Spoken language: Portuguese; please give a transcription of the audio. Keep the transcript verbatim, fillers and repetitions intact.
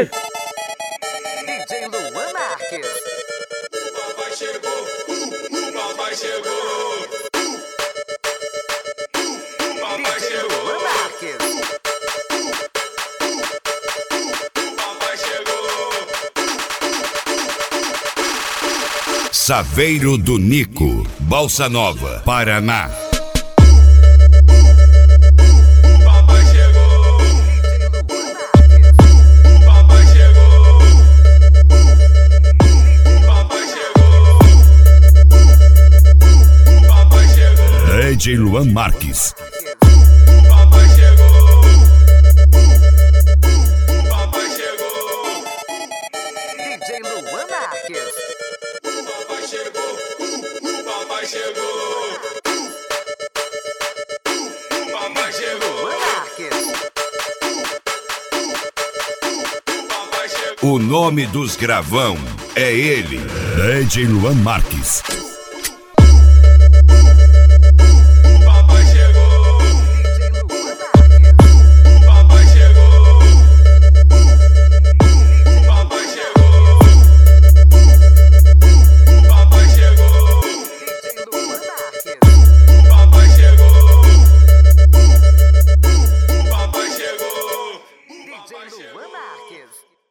Ei! D J Luan Marques. O papai chegou, o papai chegou. O papai D J chegou. Luan Marques. O papai chegou. Saveiro do Nico, Balsa Nova, Paraná. O papai chegou. O papai chegou. O papai chegou. O papai chegou. D J Luan Marques. O papai chegou. O papai chegou. D J Luan Marques. O papai chegou. O papai chegou. O papai chegou. Luan Marques. O papai chegou. O nome dos gravão é ele, D J Luan Marques.